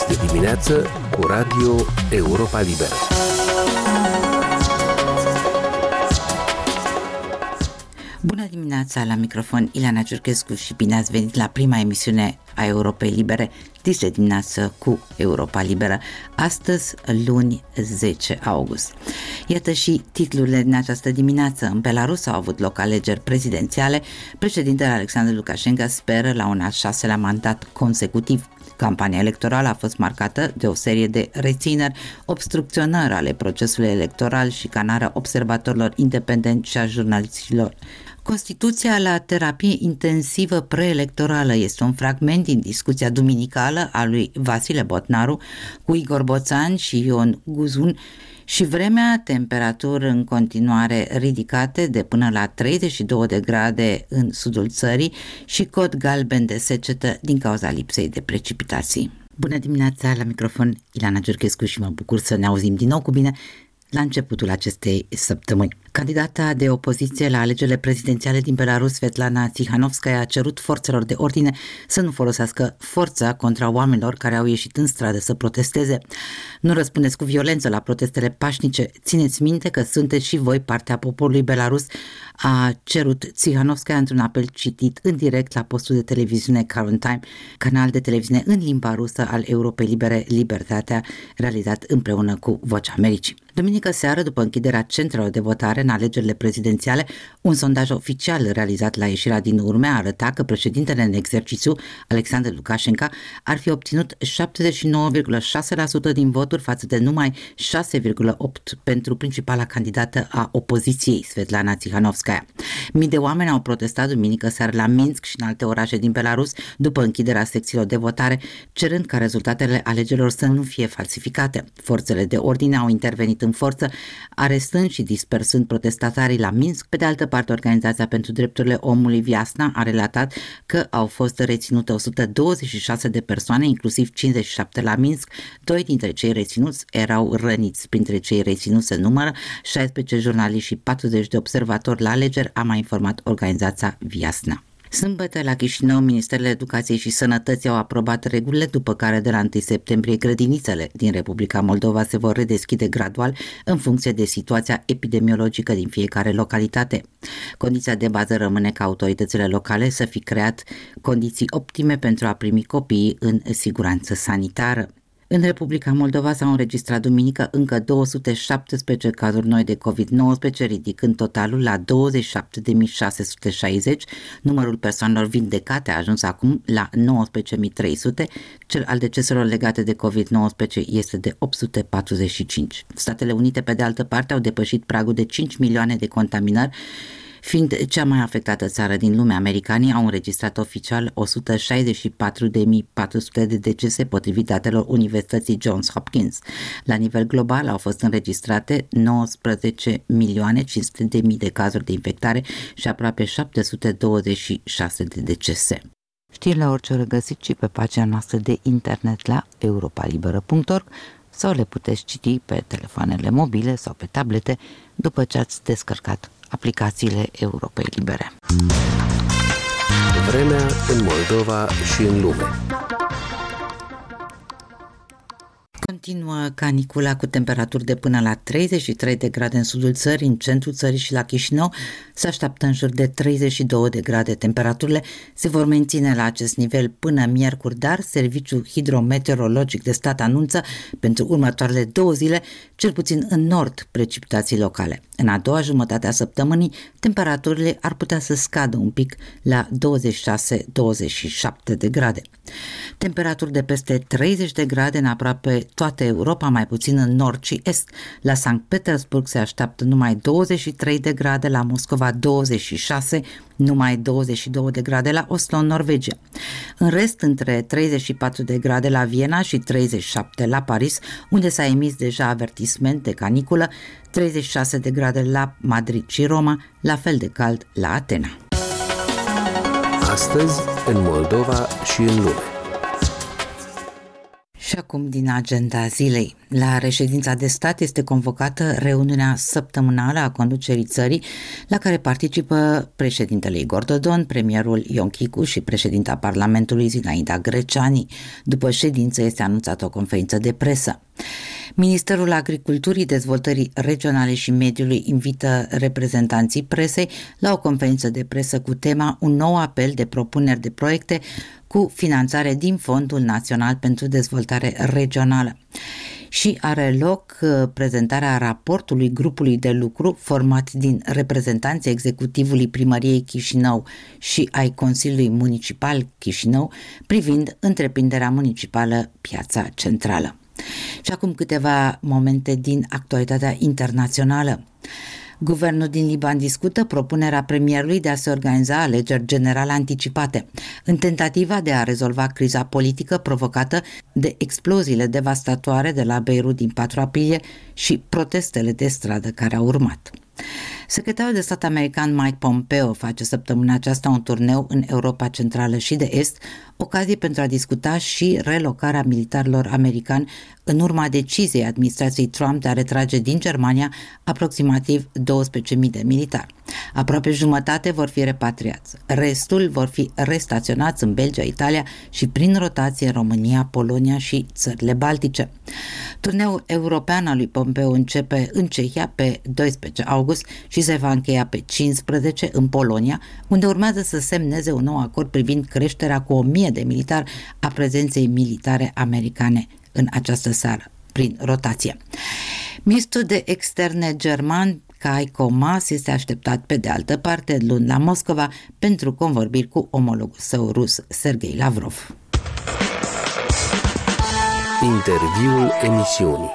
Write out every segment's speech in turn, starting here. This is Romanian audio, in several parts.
Este dimineață cu Radio Europa Liberă. Bună dimineața, la microfon Ileana Ciurchescu și bine ați venit la prima emisiune a Europei Libere, dis de dimineață cu Europa Liberă, astăzi luni 10 august. Iată și titlurile din această dimineață. În Belarus au avut loc alegeri prezidențiale, președintele Alexandru Lukashenko speră la un al 6-lea mandat consecutiv. Campania electorală a fost marcată de o serie de rețineri, obstrucționări ale procesului electoral și canarea observatorilor independenți și a jurnaliștilor. Constituția la terapie intensivă preelectorală este un fragment din discuția duminicală a lui Vasile Botnaru cu Igor Boțan și Ion Guzun și vremea, temperaturi în continuare ridicate de până la 32 de grade în sudul țării și cod galben de secetă din cauza lipsei de precipitații. Bună dimineața, la microfon Ileana Ciurchescu și mă bucur să ne auzim din nou cu bine la începutul acestei săptămâni. Candidata de opoziție la alegerile prezidențiale din Belarus, Svetlana Tsikhanovskaya, a cerut forțelor de ordine să nu folosească forța contra oamenilor care au ieșit în stradă să protesteze. Nu răspundeți cu violență la protestele pașnice, țineți minte că sunteți și voi partea poporului belarus, a cerut Tsikhanovskaya într-un apel citit în direct la postul de televiziune Current Time, canal de televiziune în limba rusă al Europei Libere, Libertatea, realizat împreună cu Vocea Americii. Duminică seară, după închiderea centrelor de votare în alegerile prezidențiale, un sondaj oficial realizat la ieșirea din urme arăta că președintele în exercițiu, Alexandru Lukashenko, ar fi obținut 79,6% din voturi față de numai 6,8% pentru principala candidată a opoziției, Svetlana Tsikhanovskaya. Mii de oameni au protestat duminică seară la Minsk și în alte orașe din Belarus după închiderea secțiilor de votare, cerând ca rezultatele alegerilor să nu fie falsificate. Forțele de ordine au intervenit în forță, arestând și dispersând protestatarii la Minsk. Pe de altă parte, Organizația pentru Drepturile Omului Viasna a relatat că au fost reținute 126 de persoane, inclusiv 57 la Minsk. 2 dintre cei reținuți erau răniți. Printre cei reținuți se numără 16 jurnaliști și 40 de observatori la alegeri, a mai informat Organizația Viasna. Sâmbătă, la Chișinău, Ministerele Educației și Sănătății au aprobat regulile după care de la 1 septembrie grădinițele din Republica Moldova se vor redeschide gradual în funcție de situația epidemiologică din fiecare localitate. Condiția de bază rămâne ca autoritățile locale să fi creat condiții optime pentru a primi copiii în siguranță sanitară. În Republica Moldova s-au înregistrat duminică încă 217 cazuri noi de COVID-19, ridicând totalul la 27.660. Numărul persoanelor vindecate a ajuns acum la 19.300. Cel al deceselor legate de COVID-19 este de 845. Statele Unite, pe de altă parte, au depășit pragul de 5 milioane de contaminări, fiind cea mai afectată țară din lume. Americanii au înregistrat oficial 164.400 de decese potrivit datelor Universității Johns Hopkins. La nivel global au fost înregistrate 19.500.000 de cazuri de infectare și aproape 726 de decese. Știrile la orice oră găsiți și pe pagina noastră de internet la europalibera.org sau le puteți citi pe telefoanele mobile sau pe tablete după ce ați descărcat aplicațiile Europei Libere. Vremea în Moldova și în lume. Continuă canicula cu temperaturi de până la 33 de grade în sudul țării, în centrul țării și la Chișinău se așteaptă în jur de 32 de grade. Temperaturile se vor menține la acest nivel până miercuri, dar Serviciul Hidrometeorologic de Stat anunță pentru următoarele 2 zile, cel puțin în nord, precipitații locale. În a doua jumătate a săptămânii, temperaturile ar putea să scadă un pic la 26-27 de grade. Temperaturi de peste 30 de grade în aproape toată Europa, mai puțin în nord și est. La Sankt Petersburg se așteaptă numai 23 de grade, la Moscova 26, numai 22 de grade la Oslo, în Norvegia. În rest, între 34 de grade la Viena și 37 la Paris, unde s-a emis deja avertisment de caniculă, 36 de grade la Madrid și Roma, la fel de cald la Atena. Astăzi, în Moldova și în lume. Și acum din agenda zilei. La reședința de stat este convocată reuniunea săptămânală a conducerii țării, la care participă președintele Igor Dodon, premierul Ion Chicu și președinta Parlamentului Zinaida Greceani. După ședință este anunțată o conferință de presă. Ministerul Agriculturii, Dezvoltării Regionale și Mediului invită reprezentanții presei la o conferință de presă cu tema Un nou apel de propuneri de proiecte cu finanțare din Fondul Național pentru Dezvoltare Regională. Și are loc prezentarea raportului grupului de lucru format din reprezentanții executivului Primăriei Chișinău și ai Consiliului Municipal Chișinău privind întreprinderea municipală Piața Centrală. Și acum câteva momente din actualitatea internațională. Guvernul din Liban discută propunerea premierului de a se organiza alegeri generale anticipate, în tentativa de a rezolva criza politică provocată de exploziile devastatoare de la Beirut din 4 aprilie și protestele de stradă care au urmat. Secretarul de stat american Mike Pompeo face săptămâna aceasta un turneu în Europa Centrală și de Est, ocazie pentru a discuta și relocarea militarilor americani în urma deciziei administrației Trump de a retrage din Germania aproximativ 12.000 de militari. Aproape jumătate vor fi repatriați, restul vor fi restaționați în Belgia, Italia și prin rotație în România, Polonia și țările Baltice. Turneul european al lui Pompeo începe în Cehia pe 12 august și se va încheia pe 15 în Polonia, unde urmează să semneze un nou acord privind creșterea cu 1.000 de militari a prezenței militare americane în această țară, prin rotație. Ministrul de externe german Heiko Maas este așteptat pe de altă parte luni la Moscova pentru convorbiri cu omologul său rus Sergei Lavrov. Interviul emisiunii.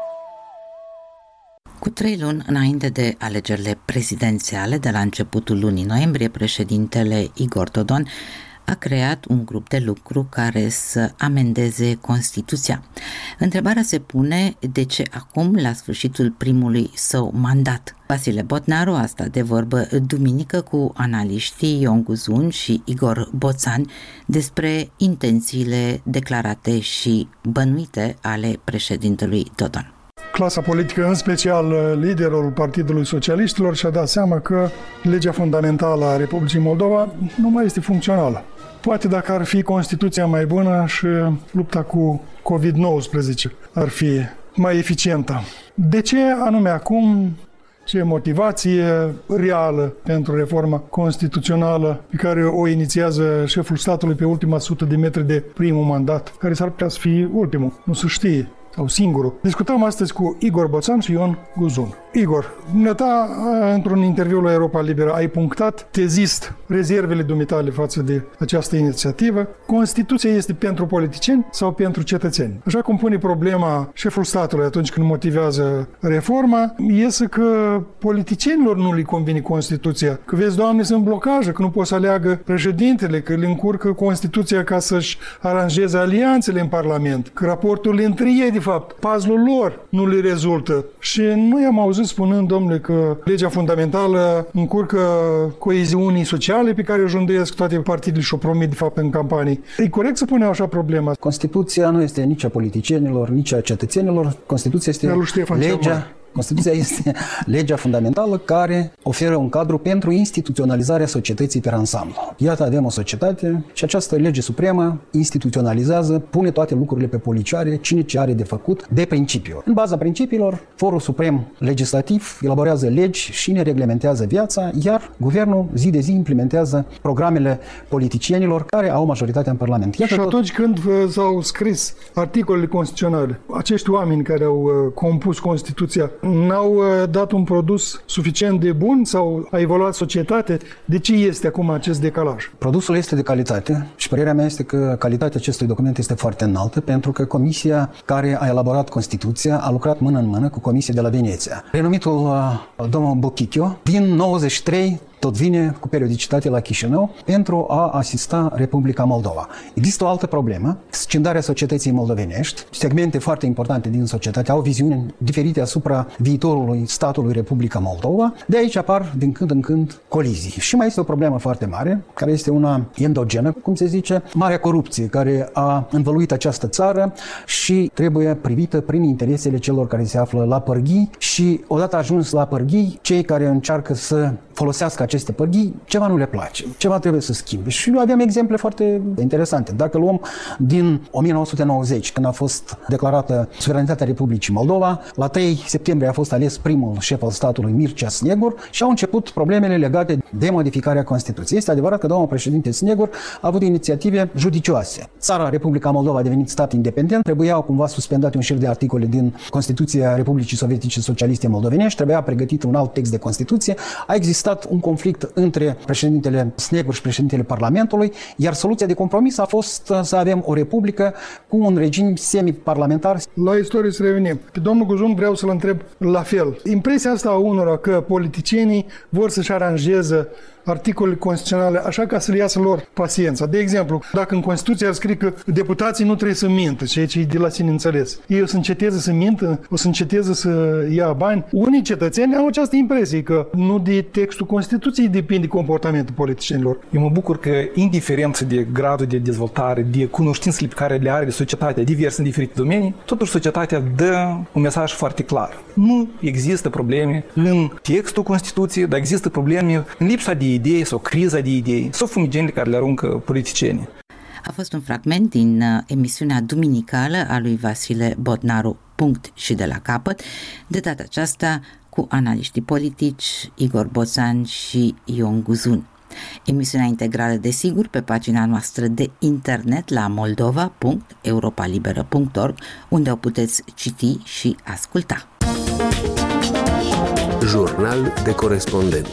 Cu 3 luni înainte de alegerile prezidențiale de la începutul lunii noiembrie, președintele Igor Dodon a creat un grup de lucru care să amendeze Constituția. Întrebarea se pune de ce acum, la sfârșitul primului său mandat. Vasile Botnaru a stat de vorbă duminică cu analiștii Ion Guzun și Igor Boțan despre intențiile declarate și bănuite ale președintelui Dodon. Clasa politică, în special liderul Partidului Socialiștilor, și-a dat seama că legea fundamentală a Republicii Moldova nu mai este funcțională. Poate dacă ar fi Constituția mai bună și lupta cu COVID-19 ar fi mai eficientă. De ce anume acum? Ce motivație reală pentru reforma constituțională pe care o inițiază șeful statului pe ultima 100 de metri de primul mandat, care s-ar putea să fie ultimul, nu se știe, sau singurul. Discutam astăzi cu Igor Boțan și Ion Guzun. Igor, dumneata, într-un interviu la Europa Liberă, ai punctat tezist rezervele dumitale față de această inițiativă. Constituția este pentru politicieni sau pentru cetățeni? Așa cum pune problema șeful statului atunci când motivează reforma, iese că politicienilor nu li convine Constituția. Că vezi, Doamne, sunt blocaje, că nu pot să aleagă președintele, că le încurcă Constituția ca să-și aranjeze alianțele în Parlament, că raportul între ei, de fapt, puzzle-ul lor nu le rezultă. Și noi am auzit spunând, domnule, că legea fundamentală încurcă coeziunii sociale pe care o jânduiesc toate partidele și o promit, de fapt, în campanii. E corect să punem așa problema? Constituția nu este nici a politicienilor, nici a cetățenilor. Constituția este legea. Constituția este legea fundamentală care oferă un cadru pentru instituționalizarea societății pe ansamblu. Iată, avem o societate și această lege supremă instituționalizează, pune toate lucrurile pe policioare, cine ce are de făcut, de principiu. În baza principiilor, Forul Suprem Legislativ elaborează legi și ne reglementează viața, iar guvernul zi de zi implementează programele politicienilor care au majoritatea în Parlament. Iată și atunci când s-au scris articolele constituționale, acești oameni care au compus Constituția n-au dat un produs suficient de bun sau a evoluat societatea? De ce este acum acest decalaj? Produsul este de calitate și părerea mea este că calitatea acestui document este foarte înaltă pentru că comisia care a elaborat Constituția a lucrat mână în mână cu comisia de la Veneția. Renumitul domnul Bochichio, din 93 tot vine cu periodicitate la Chișinău pentru a asista Republica Moldova. Există o altă problemă, scindarea societății moldovenești. Segmente foarte importante din societate au viziuni diferite asupra viitorului statului Republica Moldova. De aici apar din când în când colizii. Și mai este o problemă foarte mare, care este una endogenă, cum se zice, marea corupție care a învăluit această țară și trebuie privită prin interesele celor care se află la pârghii și odată ajuns la pârghii, cei care încearcă să folosească aceste pârghii, ceva nu le place, ceva trebuie să schimbe. Și noi avem exemple foarte interesante. Dacă luăm din 1990, când a fost declarată suveranitatea Republicii Moldova, la 3 septembrie a fost ales primul șef al statului, Mircea Snegur, și au început problemele legate de modificarea Constituției. Este adevărat că domnul președinte Snegur a avut inițiative judicioase. Țara, Republica Moldova, a devenit stat independent, trebuiau cumva suspendate un șir de articole din Constituția Republicii Sovietice Socialiste Moldovenești, trebuia pregătit un alt text de Constituție. A existat un conflict între președintele Snegur și președintele Parlamentului, iar soluția de compromis a fost să avem o republică cu un regim semi-parlamentar. La istorie să revenim. Pe domnul Guzun vreau să-l întreb la fel. Impresia asta a unora că politicienii vor să-și aranjeze articolele constituționale așa ca să le iasă lor paciența. De exemplu, dacă în Constituție ar scrie că deputații nu trebuie să mintă, ceea ce e de la sine înțeles, ei o să înceteze să mintă, o să înceteze să ia bani. Unii cetățeni au această impresie că nu de textul Constituției depinde comportamentul politicienilor. Eu mă bucur că, indiferent de gradul de dezvoltare, de cunoștințele pe care le are societatea diverse în diferite domenii, totuși societatea dă un mesaj foarte clar. Nu există probleme în textul Constituției, dar există probleme în lipsa de idei sau criza de idei sau fumigenile care le aruncă politicienii. A fost un fragment din emisiunea duminicală a lui Vasile Botnaru, Punct și de la capăt, de data aceasta cu analiștii politici Igor Boțan și Ion Guzun. Emisiunea integrală, desigur, pe pagina noastră de internet la moldova.europalibera.org, unde o puteți citi și asculta. Jurnal de corespondent.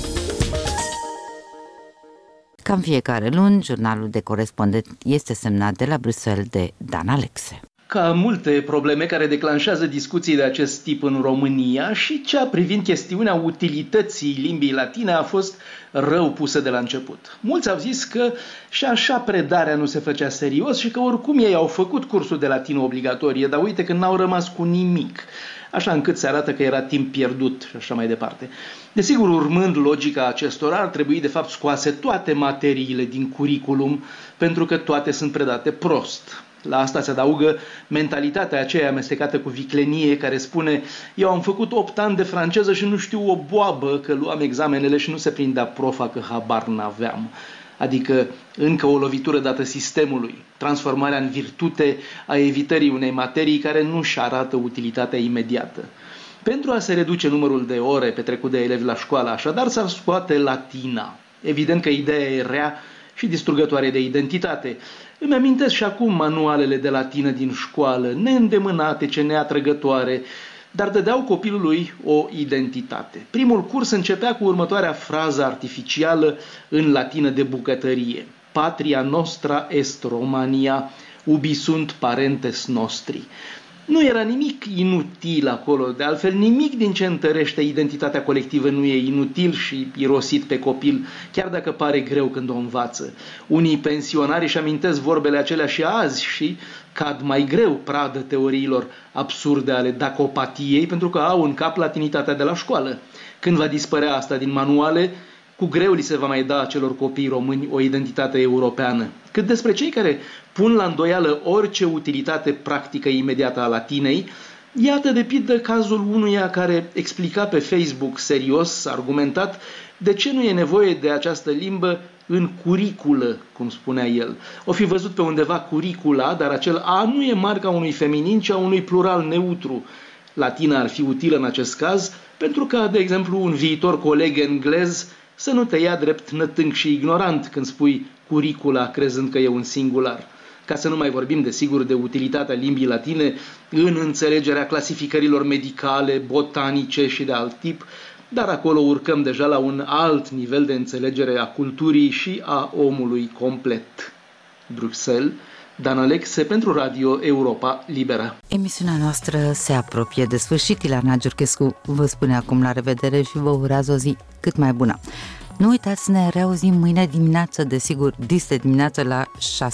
Ca în fiecare luni, jurnalul de corespondent este semnat de la Bruxelles de Dan Alexe. Ca multe probleme care declanșează discuții de acest tip în România, și cea privind chestiunea utilității limbii latine a fost rău pusă de la început. Mulți au zis că și așa predarea nu se făcea serios și că oricum ei au făcut cursul de latină obligatorie, dar uite că n-au rămas cu nimic, așa încât se arată că era timp pierdut și așa mai departe. Desigur, urmând logica acestora, ar trebui de fapt scoase toate materiile din curriculum, pentru că toate sunt predate prost. La asta se adaugă mentalitatea aceea amestecată cu viclenie care spune: eu am făcut 8 ani de franceză și nu știu o boabă, că luam examenele și nu se prindea profa că habar n-aveam. Adică încă o lovitură dată sistemului, transformarea în virtute a evitării unei materii care nu-și arată utilitatea imediată. Pentru a se reduce numărul de ore petrecut de elevi la școală, așadar s-ar scoate latina. Evident că ideea e rea și distrugătoare de identitate. Îmi amintesc și acum manualele de latină din școală, neîndemânate, neatrăgătoare, dar dădeau copilului o identitate. Primul curs începea cu următoarea frază artificială în latină de bucătărie: Patria nostra est Romania, ubi sunt parentes nostri. Nu era nimic inutil acolo, de altfel nimic din ce întărește identitatea colectivă nu e inutil și irosit pe copil, chiar dacă pare greu când o învață. Unii pensionari își amintesc vorbele acelea și azi și cad mai greu pradă teoriilor absurde ale dacopatiei, pentru că au în cap latinitatea de la școală. Când va dispărea asta din manuale, cu greu li se va mai da acelor copii români o identitate europeană. Cât despre cei care pun la îndoială orice utilitate practică imediată a latinei, iată de pildă cazul unuia care explica pe Facebook serios, argumentat, de ce nu e nevoie de această limbă în curiculă, cum spunea el. O fi văzut pe undeva curicula, dar acel A nu e marca unui feminin, ci a unui plural neutru. Latina ar fi utilă în acest caz, pentru că, de exemplu, un viitor coleg englez să nu te ia drept nătânc și ignorant când spui curicula crezând că e un singular. Ca să nu mai vorbim, desigur, de utilitatea limbii latine în înțelegerea clasificărilor medicale, botanice și de alt tip, dar acolo urcăm deja la un alt nivel de înțelegere a culturii și a omului complet. Bruxelles, Dan Alexe pentru Radio Europa Liberă. Emisiunea noastră se apropie de sfârșit. Ileana Giurchescu vă spune acum la revedere și vă urează o zi cât mai bună. Nu uitați, ne reauzim mâine dimineață, desigur, dis de dimineață la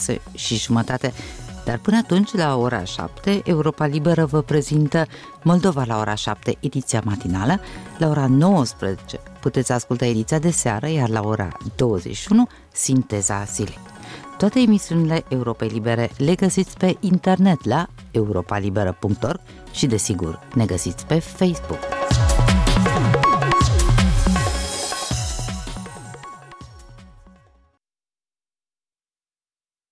6:30. Dar până atunci, la ora 7, Europa Liberă vă prezintă Moldova la ora 7, ediția matinală. La ora 19 puteți asculta ediția de seară, iar la ora 21, sinteza zilei. Toate emisiunile Europei Libere le găsiți pe internet la europalibera.org și, desigur, ne găsiți pe Facebook.